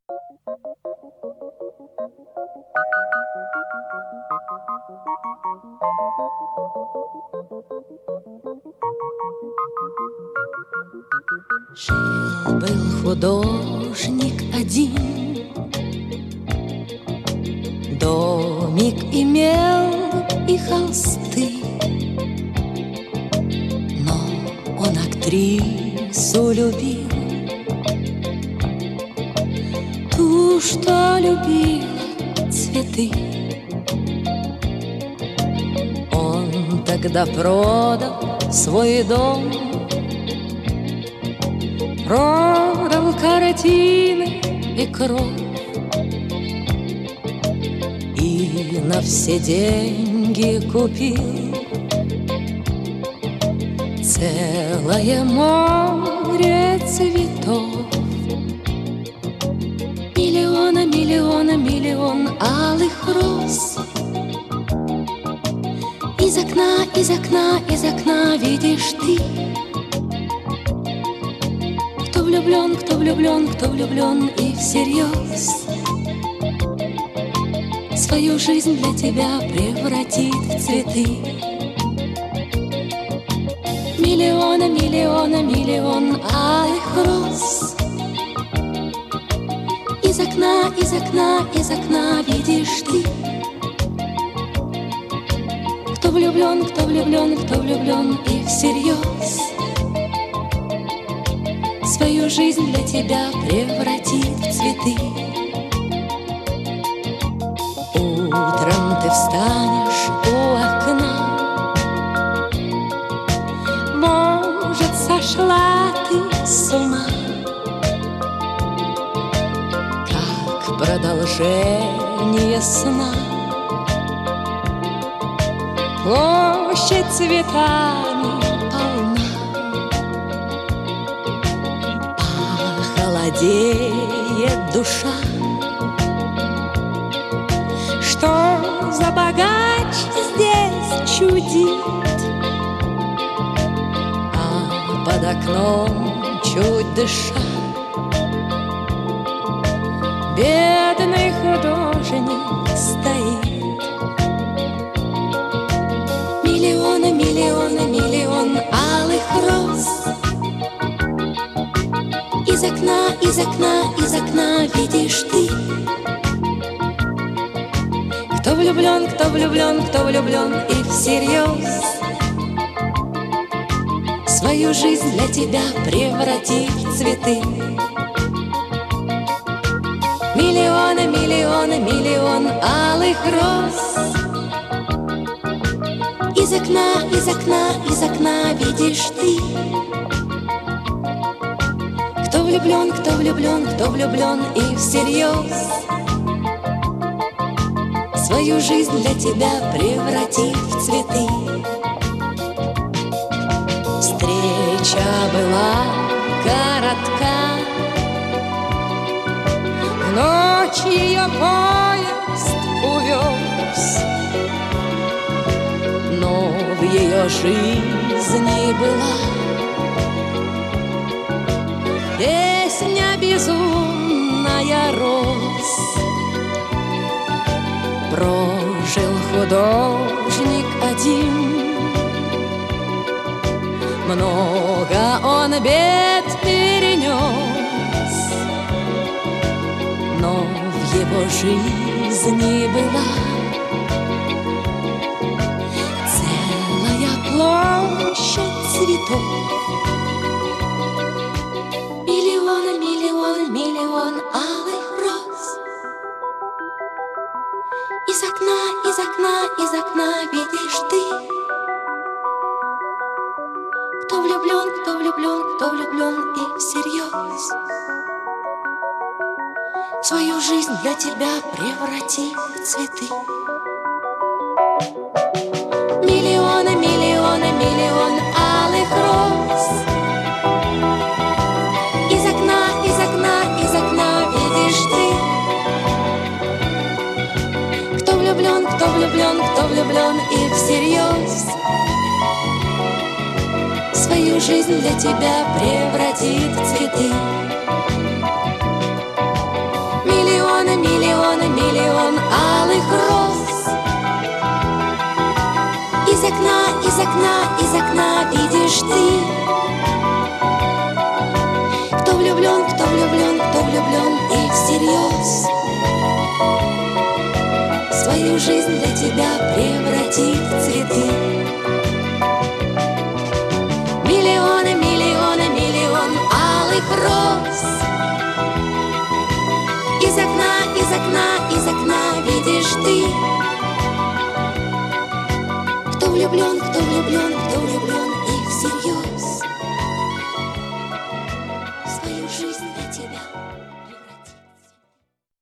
Жил-был художник один, домик имел и холсты, но он актрису любил, ту, что любила цветы. Он тогда продал свой дом, продал картины и кровь, и на все деньги купил целое море цветов. Миллион алых роз. Из окна видишь ты, кто влюблен и всерьез свою жизнь для тебя превратит в цветы. Миллион алых роз. Из окна видишь ты, кто влюблен и всерьез свою жизнь для тебя превратит в цветы. Утром ты встанешь у окна, может, сошла ты с ума, как продолжение сна. Площадь цветами полна, похолодеет душа. Что за богач здесь чудит, а под окном чуть дыша бедный художник стоит. Миллион алых роз. Из окна видишь ты, кто влюблен и всерьез свою жизнь для тебя превратит в цветы. Миллион алых роз. Из окна видишь ты, кто влюблен и всерьез свою жизнь для тебя превратит в цветы. Встреча была коротка, в ночь ее поезд увез, но в ее жизни была песня безумная роз. Прожил художник один, много он бед перенес, но в его жизни была целая площадь цветов. Миллион алых роз. Из окна видишь ты, кто влюблен и всерьез свою жизнь для тебя превратит в цветы. Миллион алых роз. Из окна видишь ты, кто влюблен и всерьез свою жизнь для тебя превратит в цветы. окна видишь ты. Кто влюблен, кто влюблен, кто влюблен и всерьез свою жизнь для тебя превратит в цветы. Миллионы, миллионы, миллион алых роз. Из окна, из окна, из окна видишь ты. Кто влюблен, кто влюблен, кто влюблен и всерьез